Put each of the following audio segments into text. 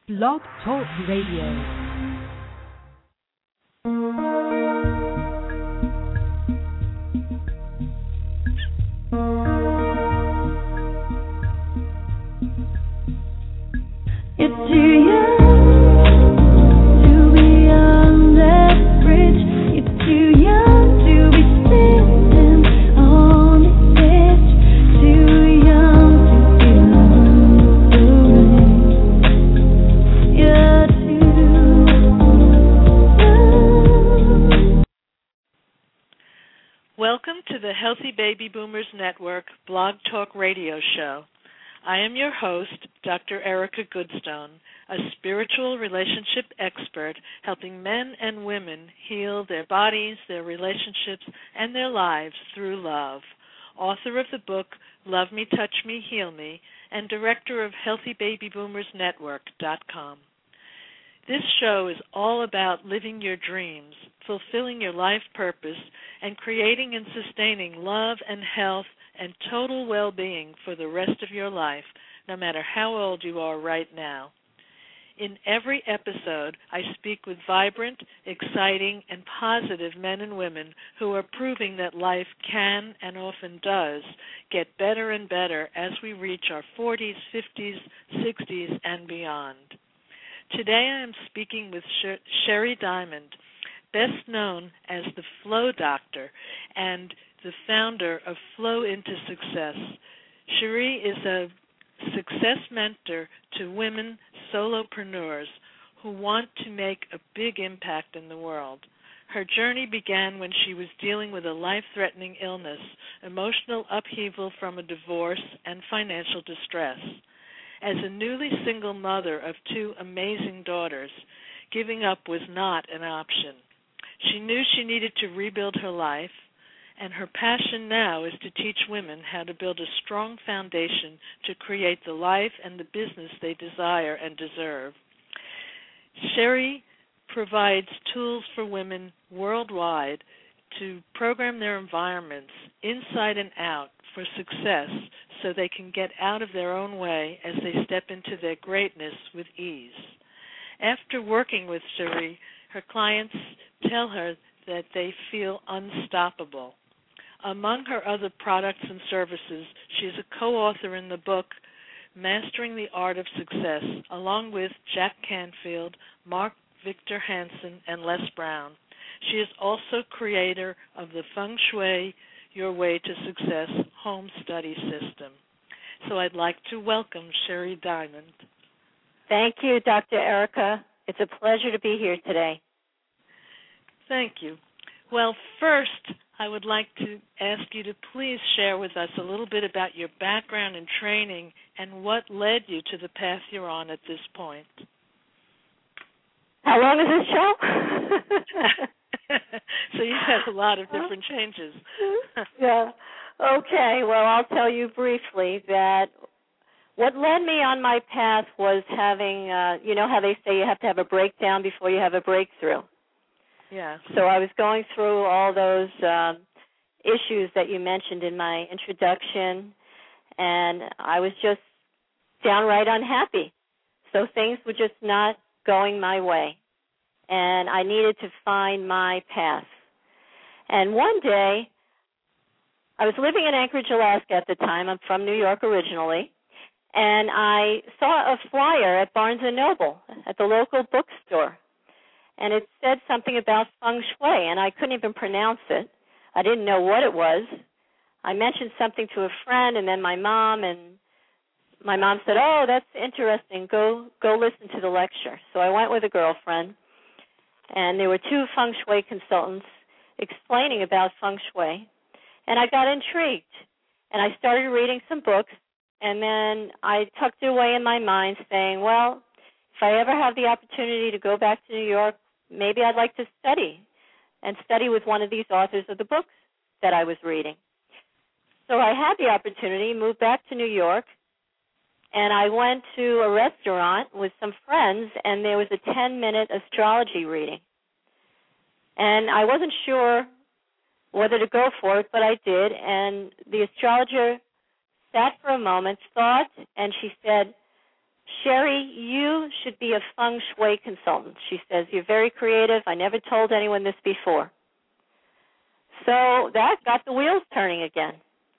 Blog Talk Radio. Welcome to the Healthy Baby Boomers Network Blog Talk Radio Show. I am your host, Dr. Erica Goodstone, a spiritual relationship expert helping men and women heal their bodies, their relationships, and their lives through love. Author of the book Love Me, Touch Me, Heal Me, and director of HealthyBabyBoomersNetwork.com. This show is all about living your dreams, fulfilling your life purpose, and creating and sustaining love and health and total well-being for the rest of your life, no matter how old you are right now. In every episode, I speak with vibrant, exciting, and positive men and women who are proving that life can, and often does, get better and better as we reach our 40s, 50s, 60s, and beyond. Today I am speaking with Sherry Diamond, best known as the Flow Doctor and the founder of Flow Into Success. Sherry is a success mentor to women solopreneurs who want to make a big impact in the world. Her journey began when she was dealing with a life-threatening illness, emotional upheaval from a divorce, and financial distress. As a newly single mother of two amazing daughters, giving up was not an option. She knew she needed to rebuild her life, and her passion now is to teach women how to build a strong foundation to create the life and the business they desire and deserve. Sherry provides tools for women worldwide to program their environments inside and out for success so they can get out of their own way as they step into their greatness with ease. After working with Sherry, her clients tell her that they feel unstoppable. Among her other products and services, she is a co-author in the book Mastering the Art of Success, along with Jack Canfield, Mark Victor Hansen, and Les Brown. She is also creator of the Feng Shui Your Way to Success home study system. So I'd like to welcome Sherry Diamond. Thank you, Dr. Erica. It's a pleasure to be here today. Thank you. Well, first, I would like to ask you to please share with us a little bit about your background and training and what led you to the path you're on at this point. How long is this show? So you've had a lot of different changes. Yeah. Okay, well, I'll tell you briefly that what led me on my path was having, you know how they say you have to have a breakdown before you have a breakthrough? Yeah. So I was going through all those issues that you mentioned in my introduction, and I was just downright unhappy. So things were just not going my way, and I needed to find my path. And one day, I was living in Anchorage, Alaska at the time. I'm from New York originally, and I saw a flyer at Barnes & Noble at the local bookstore, and it said something about Feng Shui, and I couldn't even pronounce it. I didn't know what it was. I mentioned something to a friend, and then my mom, and my mom said, "Oh, that's interesting. Go listen to the lecture." So I went with a girlfriend, and there were two Feng Shui consultants explaining about Feng Shui, and I got intrigued, and I started reading some books, and then I tucked it away in my mind saying, well, if I ever have the opportunity to go back to New York, maybe I'd like to study with one of these authors of the books that I was reading. So I had the opportunity, moved back to New York, and I went to a restaurant with some friends, and there was a 10-minute astrology reading. And I wasn't sure whether to go for it, but I did, and the astrologer sat for a moment, thought, and she said, "Sherry, you should should be a feng shui consultant. She says, you're very creative. I never told anyone this before. So that got the wheels turning again.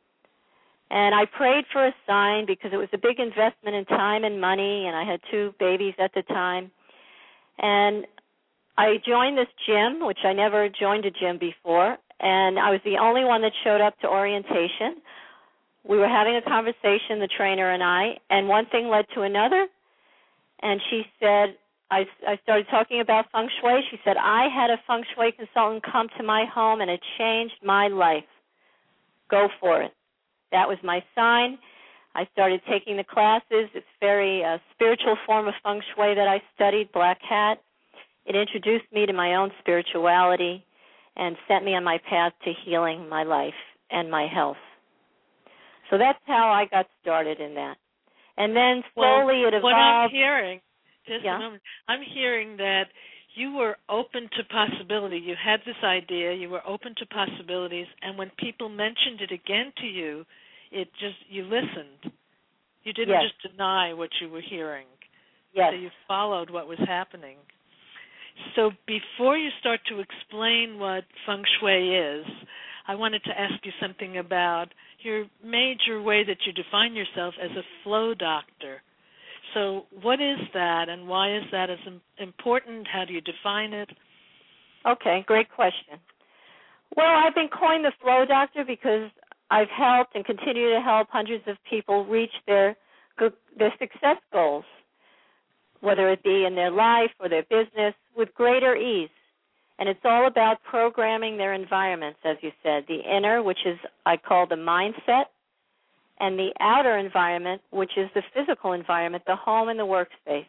And I prayed for a sign because it was a big investment in time and money, and I had 2 babies at the time. And I joined this gym, which I never joined a gym before, and I was the only one that showed up to orientation. We were having a conversation, the trainer and I, and one thing led to another. And she said, I started talking about feng shui. She said, I had a feng shui consultant come to my home, and it changed my life. Go for it. That was my sign. I started taking the classes. It's very spiritual form of feng shui that I studied, Black Hat. It introduced me to my own spirituality and set me on my path to healing my life and my health. So that's how I got started in that. And then slowly it evolved. What I'm hearing, just yeah. a moment, I'm hearing that you were open to possibility. You had this idea, you were open to possibilities, and when people mentioned it again to you, you listened. You didn't yes. just deny what you were hearing. Yes. So you followed what was happening. So before you start to explain what feng shui is, I wanted to ask you something about your major way that you define yourself as a flow doctor. So what is that, and why is that as important? How do you define it? Okay, great question. Well, I've been coined the flow doctor because I've helped and continue to help hundreds of people reach their success goals, whether it be in their life or their business, with greater ease. And it's all about programming their environments, as you said, the inner, which is I call the mindset, and the outer environment, which is the physical environment, the home and the workspace.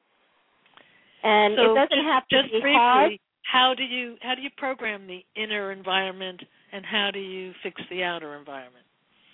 And so it doesn't have to just be briefly, hard. How do you program the inner environment, and how do you fix the outer environment?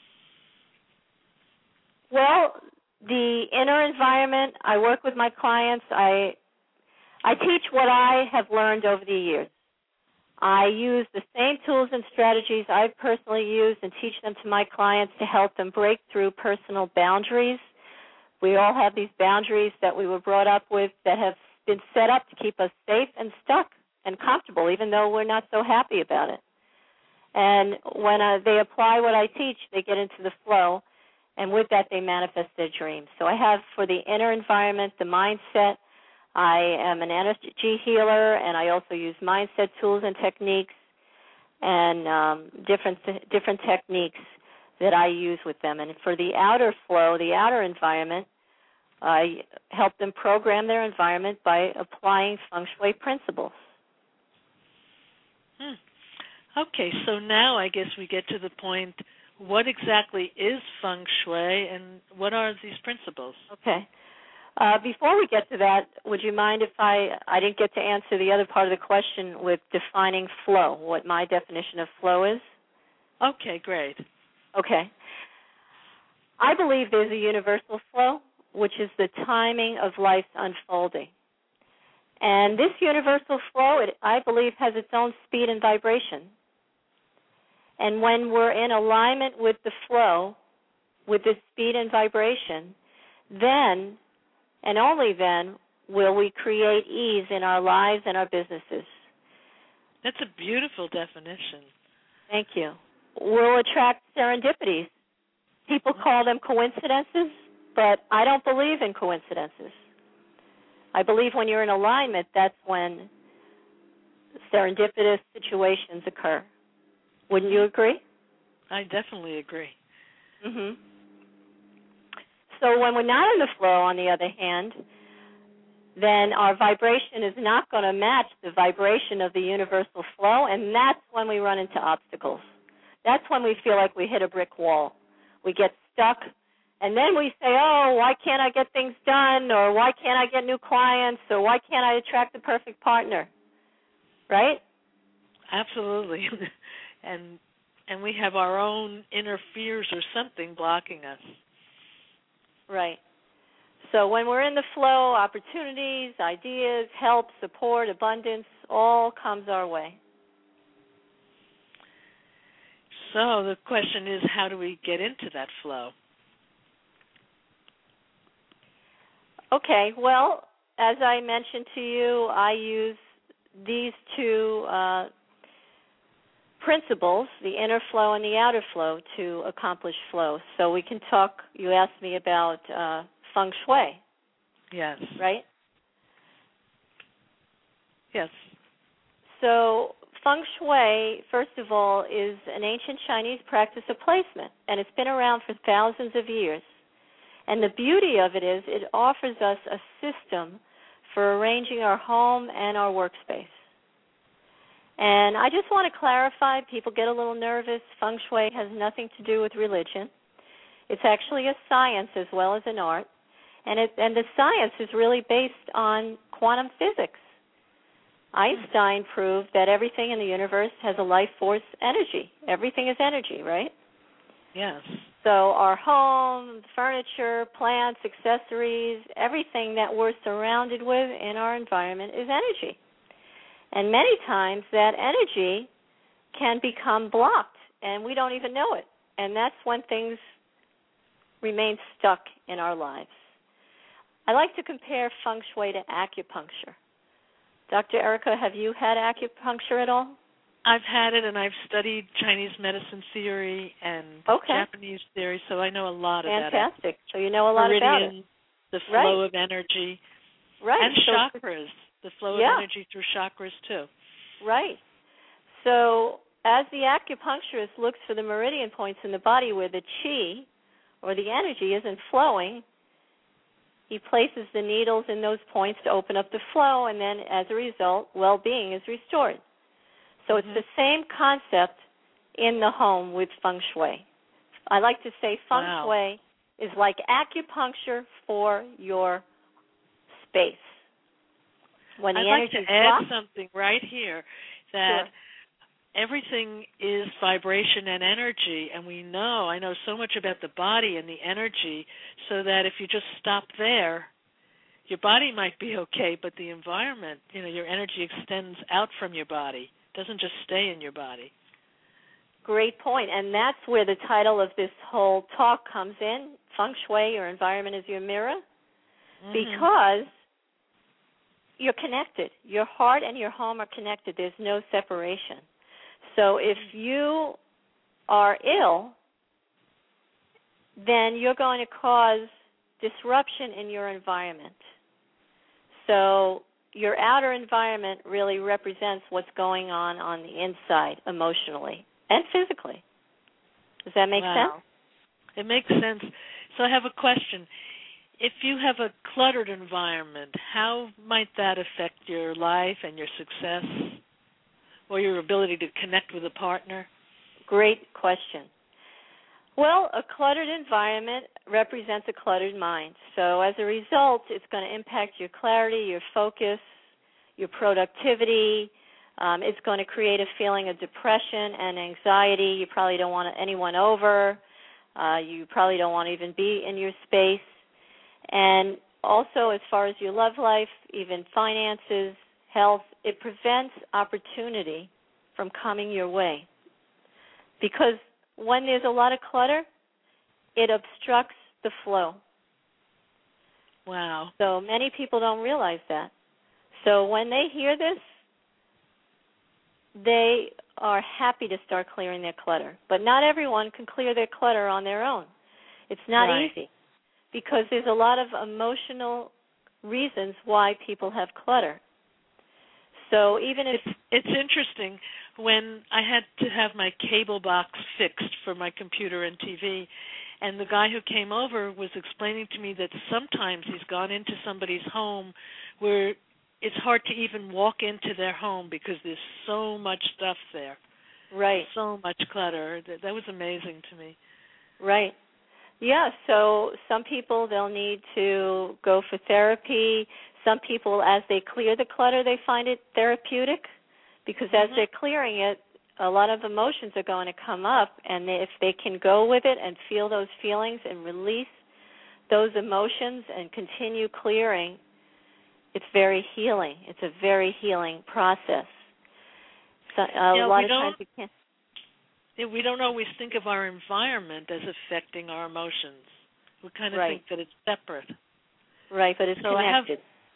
Well, the inner environment, I work with my clients. I teach what I have learned over the years. I use the same tools and strategies I've personally used and teach them to my clients to help them break through personal boundaries. We all have these boundaries that we were brought up with that have been set up to keep us safe and stuck and comfortable, even though we're not so happy about it. And when they apply what I teach, they get into the flow, and with that they manifest their dreams. So I have for the inner environment, the mindset. I am an energy healer, and I also use mindset tools and techniques and different techniques that I use with them. And for the outer flow, the outer environment, I help them program their environment by applying feng shui principles. Okay, so now I guess we get to the point, what exactly is feng shui and what are these principles? Okay. Before we get to that, would you mind if I didn't get to answer the other part of the question with defining flow, what my definition of flow is? Okay, great. Okay. I believe there's a universal flow, which is the timing of life's unfolding. And this universal flow, I believe, has its own speed and vibration. And when we're in alignment with the flow, with this speed and vibration, then and only then will we create ease in our lives and our businesses. That's a beautiful definition. Thank you. We'll attract serendipities. People call them coincidences, but I don't believe in coincidences. I believe when you're in alignment, that's when serendipitous situations occur. Wouldn't you agree? I definitely agree. Mm-hmm. So when we're not in the flow, on the other hand, then our vibration is not going to match the vibration of the universal flow, and that's when we run into obstacles. That's when we feel like we hit a brick wall. We get stuck, and then we say, oh, why can't I get things done, or why can't I get new clients, or why can't I attract the perfect partner, right? Absolutely. And we have our own inner fears or something blocking us. Right. So when we're in the flow, opportunities, ideas, help, support, abundance, all comes our way. So the question is, how do we get into that flow? Okay, well, as I mentioned to you, I use these two principles, the inner flow and the outer flow, to accomplish flow. So we can talk, you asked me about feng shui. Yes. Right? Yes. So feng shui, first of all, is an ancient Chinese practice of placement, and it's been around for thousands of years. And the beauty of it is it offers us a system for arranging our home and our workspace. And I just want to clarify, people get a little nervous. Feng shui has nothing to do with religion. It's actually a science as well as an art. And the science is really based on quantum physics. Einstein proved that everything in the universe has a life force energy. Everything is energy, right? Yes. So our home, furniture, plants, accessories, everything that we're surrounded with in our environment is energy. And many times that energy can become blocked, and we don't even know it. And that's when things remain stuck in our lives. I like to compare feng shui to acupuncture. Dr. Erica, have you had acupuncture at all? I've had it, and I've studied Chinese medicine theory and Japanese theory, so I know a lot about it. Fantastic. So you know a lot about it. The flow of energy. Right. And chakras. The flow of energy through chakras, too. Right. So as the acupuncturist looks for the meridian points in the body where the qi, or the energy, isn't flowing, he places the needles in those points to open up the flow, and then as a result, well-being is restored. So it's the same concept in the home with feng shui. I like to say feng shui is like acupuncture for your space. When the I'd like to add drops, something right here, that everything is vibration and energy, and I know so much about the body and the energy, so that if you just stop there, your body might be okay, but the environment, your energy extends out from your body. It doesn't just stay in your body. Great point, and that's where the title of this whole talk comes in, Feng Shui, your environment is your mirror, because you're connected. Your heart and your home are connected. There's no separation. So if you are ill, then you're going to cause disruption in your environment. So your outer environment really represents what's going on the inside, emotionally and physically. Does that make sense? It makes sense. So I have a question. If you have a cluttered environment, how might that affect your life and your success or your ability to connect with a partner? Great question. Well, a cluttered environment represents a cluttered mind. So as a result, it's going to impact your clarity, your focus, your productivity. It's going to create a feeling of depression and anxiety. You probably don't want anyone over. You probably don't want to even be in your space. And also, as far as your love life, even finances, health, it prevents opportunity from coming your way. Because when there's a lot of clutter, it obstructs the flow. Wow. So many people don't realize that. So when they hear this, they are happy to start clearing their clutter. But not everyone can clear their clutter on their own. It's not easy because there's a lot of emotional reasons why people have clutter. So even if it's interesting, when I had to have my cable box fixed for my computer and TV, and the guy who came over was explaining to me that sometimes he's gone into somebody's home where it's hard to even walk into their home because there's so much stuff there. Right. So much clutter. That was amazing to me. Right. Yeah, so some people, they'll need to go for therapy. Some people, as they clear the clutter, they find it therapeutic because as they're clearing it, a lot of emotions are going to come up, and if they can go with it and feel those feelings and release those emotions and continue clearing, it's very healing. It's a very healing process. So, a lot of times you can't. We don't always think of our environment as affecting our emotions. We kind of think that it's separate. Right, but it's connected.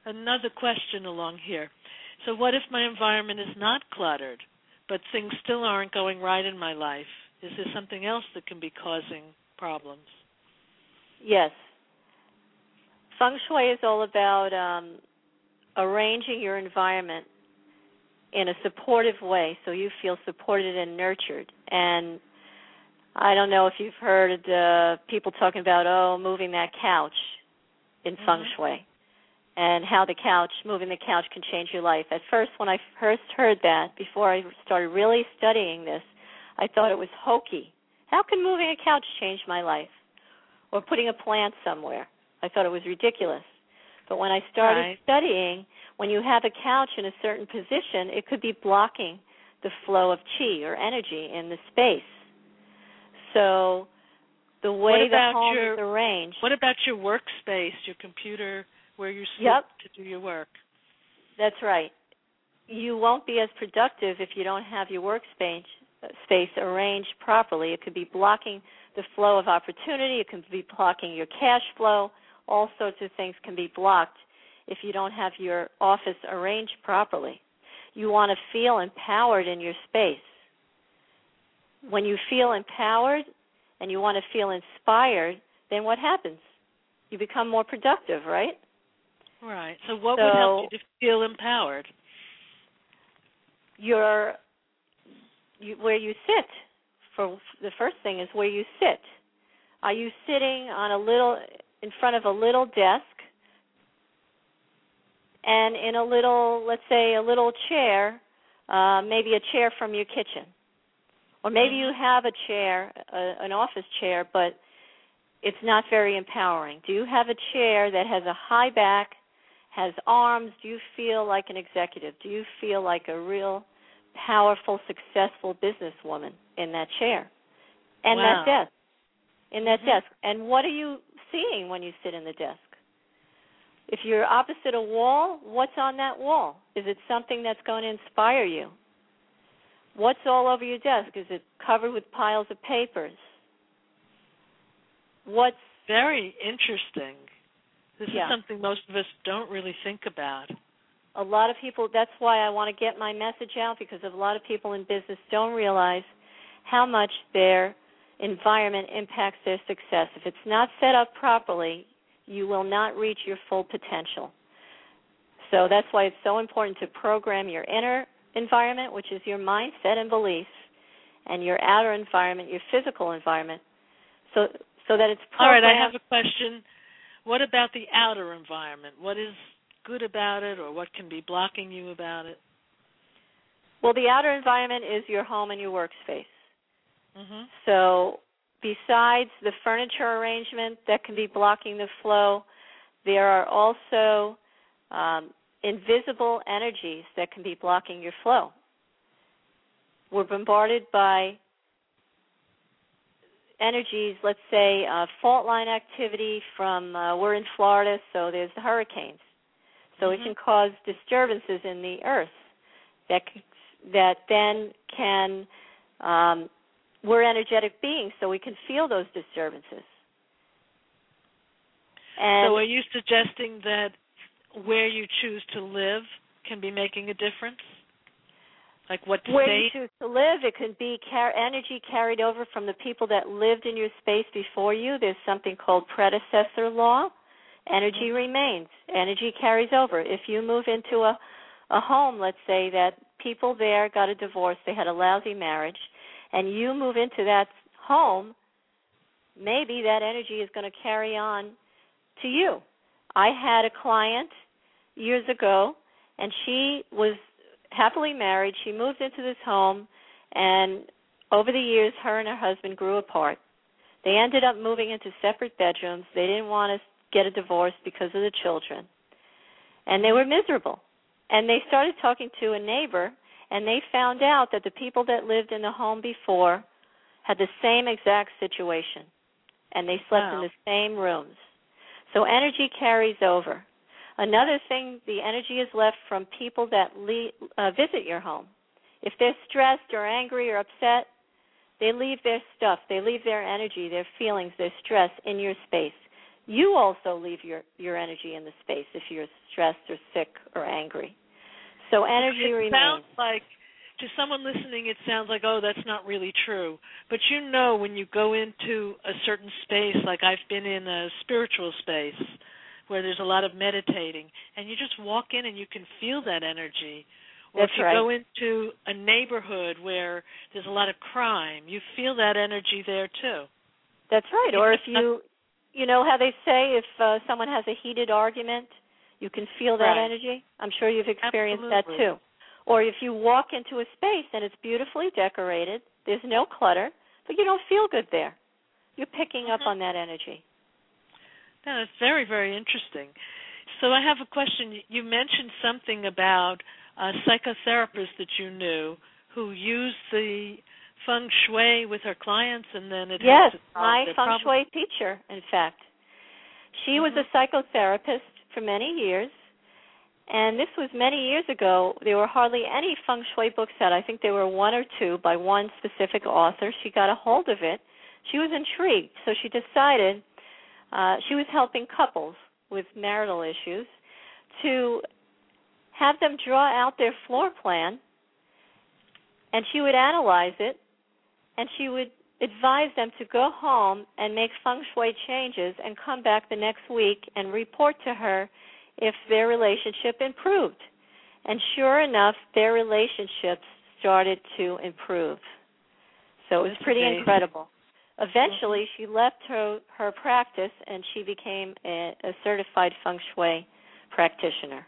another question along here. So what if my environment is not cluttered, but things still aren't going right in my life? Is there something else that can be causing problems? Yes. Feng Shui is all about arranging your environment in a supportive way so you feel supported and nurtured. And I don't know if you've heard people talking about, moving that couch in Feng Shui and how moving the couch can change your life. At first, when I first heard that, before I started really studying this, I thought it was hokey. How can moving a couch change my life? Or putting a plant somewhere. I thought it was ridiculous. But when I started studying, when you have a couch in a certain position, it could be blocking the flow of chi or energy in the space. So the way the home is arranged. What about your workspace, your computer, where you sit to do your work? That's right. You won't be as productive if you don't have your workspace arranged properly. It could be blocking the flow of opportunity. It can be blocking your cash flow. All sorts of things can be blocked if you don't have your office arranged properly. You want to feel empowered in your space. When you feel empowered and you want to feel inspired, then what happens? You become more productive, right? Right. So what would help you to feel empowered? Where you sit. For the first thing is where you sit. Are you sitting in front of a little desk and in a little, let's say, a little chair, maybe a chair from your kitchen? Or maybe you have a chair, an office chair, but it's not very empowering. Do you have a chair that has a high back, has arms? Do you feel like an executive? Do you feel like a real powerful, successful businesswoman in that chair and that desk? In that desk. And what are you seeing when you sit in the desk? If you're opposite a wall, what's on that wall? Is it something that's going to inspire you? What's all over your desk? Is it covered with piles of papers? What's very interesting. This is something most of us don't really think about. A lot of people, that's why I want to get my message out, because a lot of people in business don't realize how much their environment impacts their success. If it's not set up properly, you will not reach your full potential. So that's why it's so important to program your inner environment, which is your mindset and beliefs, and your outer environment, your physical environment, so that it's programmed. All right, I have a question. What about the outer environment? What is good about it, or what can be blocking you about it? Well, the outer environment is your home and your workspace. So besides the furniture arrangement that can be blocking the flow, there are also invisible energies that can be blocking your flow. We're bombarded by energies, let's say fault line activity from, we're in Florida, so there's the hurricanes. So it can cause disturbances in the earth that then can, we're energetic beings, so we can feel those disturbances. And so are you suggesting that where you choose to live can be making a difference? Like what state? Where you choose to live, it could be energy carried over from the people that lived in your space before you. There's something called predecessor law. Energy remains. Energy carries over. If you move into a home, let's say that people there got a divorce, they had a lousy marriage, and you move into that home, maybe that energy is going to carry on to you. I had a client years ago, and she was happily married. She moved into this home, and over the years, her and her husband grew apart. They ended up moving into separate bedrooms. They didn't want to get a divorce because of the children, and they were miserable. And they started talking to a neighbor, and they found out that the people that lived in the home before had the same exact situation, and they slept in the same rooms. So energy carries over. Another thing, the energy is left from people that visit your home. If they're stressed or angry or upset, they leave their stuff. They leave their energy, their feelings, their stress in your space. you also leave your energy in the space if you're stressed or sick or angry. So energy remains. Sounds like, to someone listening, it sounds like, oh, that's not really true. But you know, when you go into a certain space, like I've been in a spiritual space where there's a lot of meditating, and you just walk in and you can feel that energy. Or That's if you right. go into a neighborhood where there's a lot of crime, you feel that energy there too. That's right. Or if you know how they say if someone has a heated argument, you can feel that Right. energy? I'm sure you've experienced Absolutely. that too. Or if you walk into a space and it's beautifully decorated, there's no clutter, but you don't feel good there. You're picking up on that energy. Yeah, it's very, very interesting. So I have a question. You mentioned something about a psychotherapist that you knew who used the feng shui with her clients, and then it Yes, helped to solve my their feng problem. shui teacher, in fact. She was a psychotherapist for many years, and this was many years ago. There were hardly any feng shui books out. I think there were one or two by one specific author. She got a hold of it. She was intrigued, so she decided she was helping couples with marital issues to have them draw out their floor plan, and she would analyze it, and she would advise them to go home and make feng shui changes and come back the next week and report to her if their relationship improved. And sure enough, their relationships started to improve. So it was pretty incredible. Eventually, she left her practice and she became a certified feng shui practitioner.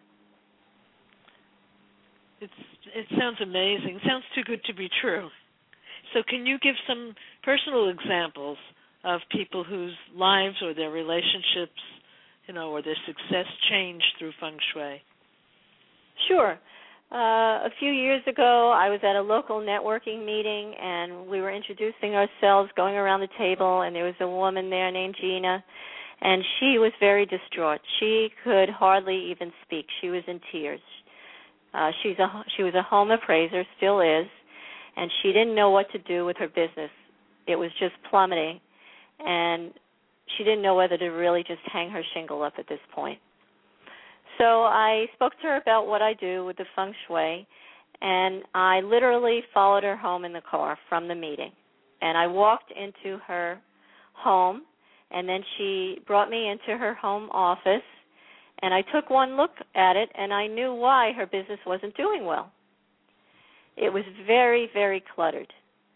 It sounds amazing. It sounds too good to be true. So can you give some personal examples of people whose lives or their relationships, or their success changed through feng shui? Sure. A few years ago, I was at a local networking meeting, and we were introducing ourselves, going around the table, and there was a woman there named Gina, and she was very distraught. She could hardly even speak. She was in tears. She was a home appraiser, still is, and she didn't know what to do with her business. It was just plummeting, and she didn't know whether to really just hang her shingle up at this point. So I spoke to her about what I do with the feng shui, and I literally followed her home in the car from the meeting. And I walked into her home, and then she brought me into her home office, and I took one look at it, and I knew why her business wasn't doing well. It was very, very cluttered.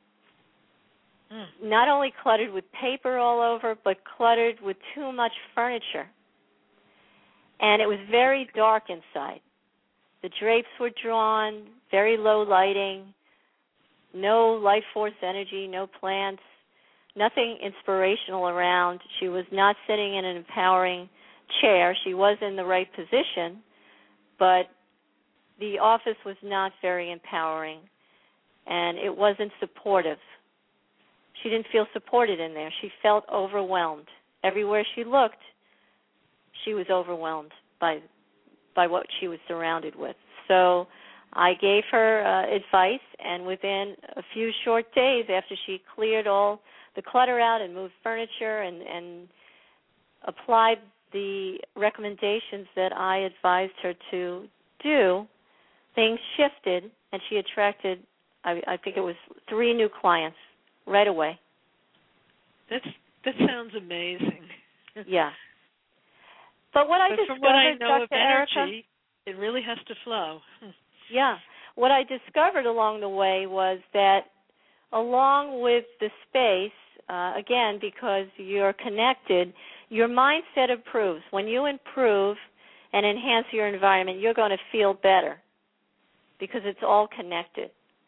Not only cluttered with paper all over, but cluttered with too much furniture. And it was very dark inside. The drapes were drawn, very low lighting, no life force energy, no plants, nothing inspirational around. She was not sitting in an empowering chair. She was in the right position, but the office was not very empowering, and it wasn't supportive. She didn't feel supported in there. She felt overwhelmed. Everywhere she looked, she was overwhelmed by what she was surrounded with. So I gave her advice, and within a few short days after she cleared all the clutter out and moved furniture and applied the recommendations that I advised her to do, things shifted, and she attracted, I think it was 3 new clients right away. That sounds amazing. Yeah. But what I discovered, from what I know of Dr. Erica, energy, it really has to flow. Yeah. What I discovered along the way was that along with the space, again, because you're connected, your mindset improves. When you improve and enhance your environment, you're going to feel better because it's all connected.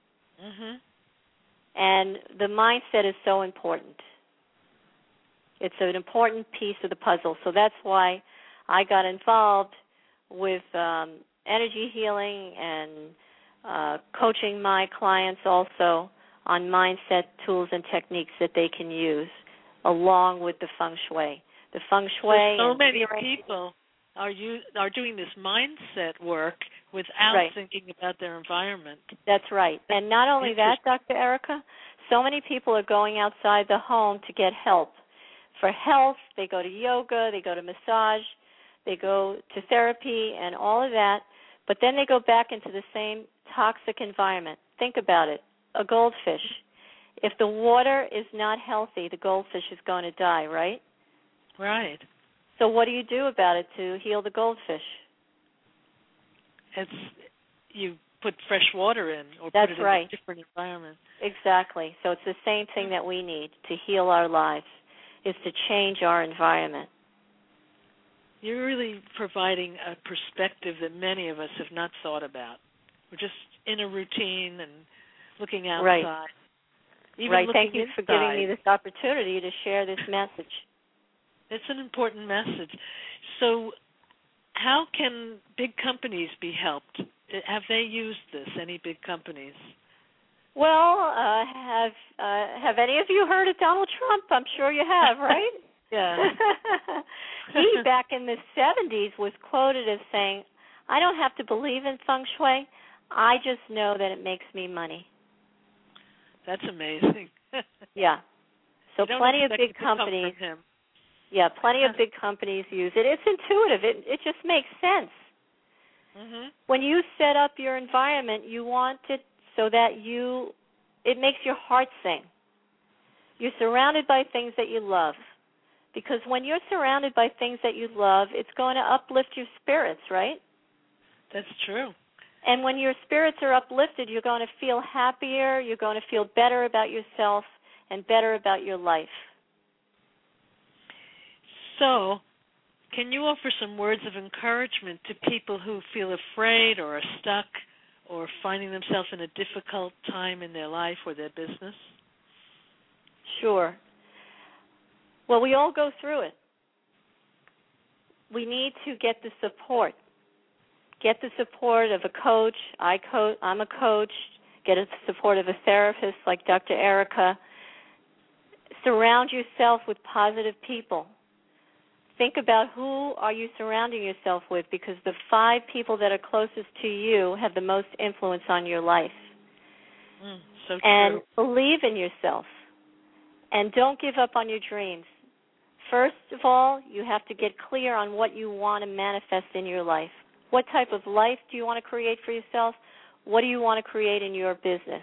And the mindset is so important. It's an important piece of the puzzle. So that's why I got involved with energy healing and coaching my clients also on mindset tools and techniques that they can use along with the feng shui. The feng shui. So many people are doing this mindset work without thinking about their environment. That's right. And not only that, Dr. Erica, so many people are going outside the home to get help for health, they go to yoga, they go to massage, they go to therapy and all of that, but then they go back into the same toxic environment. Think about it. A goldfish. If the water is not healthy, the goldfish is going to die, right? Right. So what do you do about it to heal the goldfish? You put fresh water in, or That's put it right. in a different environment. Exactly. So it's the same thing that we need to heal our lives, is to change our environment. You're really providing a perspective that many of us have not thought about. We're just in a routine and looking outside. Right. Even right. looking Thank you for inside. giving me this opportunity to share this message. It's an important message. So how can big companies be helped? Have they used this, any big companies? Well, have any of you heard of Donald Trump? I'm sure you have, right? Yeah. He, back in the 70s, was quoted as saying, "I don't have to believe in feng shui. I just know that it makes me money." That's amazing. Yeah. So plenty of big companies. Yeah, plenty of big companies use it. It's intuitive. It just makes sense. Mm-hmm. When you set up your environment, you want it so that it makes your heart sing. You're surrounded by things that you love. Because when you're surrounded by things that you love, it's going to uplift your spirits, right? That's true. And when your spirits are uplifted, you're going to feel happier, you're going to feel better about yourself and better about your life. So, can you offer some words of encouragement to people who feel afraid or are stuck or finding themselves in a difficult time in their life or their business? Sure. Well, we all go through it. We need to get the support. Get the support of a coach. I'm a coach. Get the support of a therapist like Dr. Erica. Surround yourself with positive people. Think about who are you surrounding yourself with, because the 5 people that are closest to you have the most influence on your life. So true. And believe in yourself. And don't give up on your dreams. First of all, you have to get clear on what you want to manifest in your life. What type of life do you want to create for yourself? What do you want to create in your business?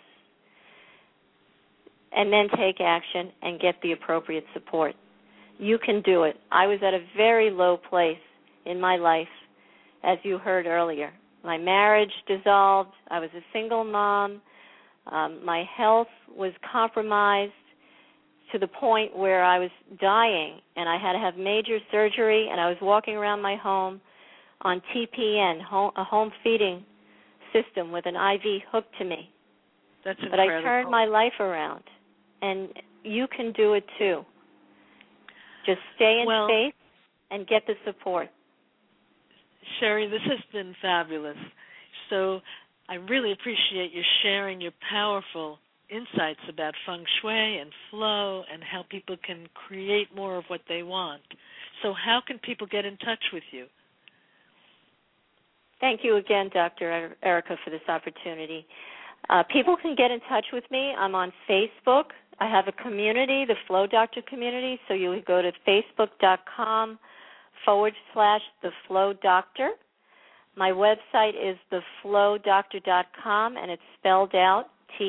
And then take action and get the appropriate support. You can do it. I was at a very low place in my life, as you heard earlier. My marriage dissolved. I was a single mom. My health was compromised to the point where I was dying, and I had to have major surgery, and I was walking around my home on TPN, a home feeding system with an IV hooked to me. That's incredible. But I turned my life around, and you can do it too. Just stay in faith and get the support. Sherry, this has been fabulous. So I really appreciate you sharing your powerful insights about feng shui and flow and how people can create more of what they want. So how can people get in touch with you? Thank you again, Dr. Erica, for this opportunity. People can get in touch with me. I'm on Facebook. I have a community, the Flow Doctor community, so you would go to facebook.com/The Flow Doctor. My website is theflowdoctor.com, and it's spelled out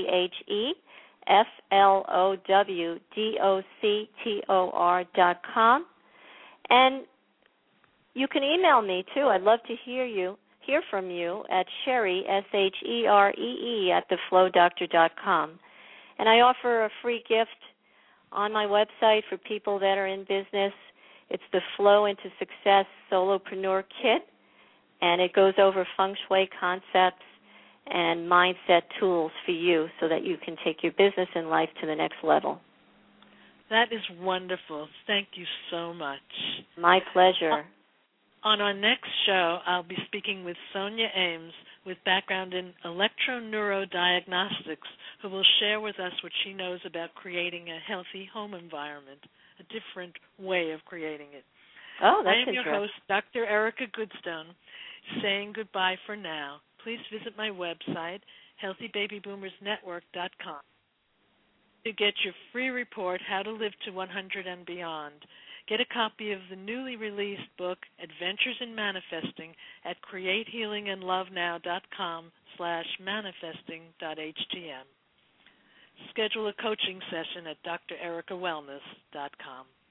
THEFLOWDOCTOR.com. And you can email me, too. I'd love to hear from you at Sheree, SHEREE, at theflowdoctor.com. And I offer a free gift on my website for people that are in business. It's the Flow into Success Solopreneur Kit, and it goes over feng shui concepts and mindset tools for you so that you can take your business and life to the next level. That is wonderful. Thank you so much. My pleasure. On our next show, I'll be speaking with Sonia Ames with background in electroneurodiagnostics, who will share with us what she knows about creating a healthy home environment, a different way of creating it. Oh, that's I am interesting. your host, Dr. Erica Goodstone, saying goodbye for now. Please visit my website, healthybabyboomersnetwork.com. To get your free report, How to Live to 100 and Beyond, get a copy of the newly released book, Adventures in Manifesting, at createhealingandlovenow.com/manifesting.htm. Schedule a coaching session at drericawellness.com.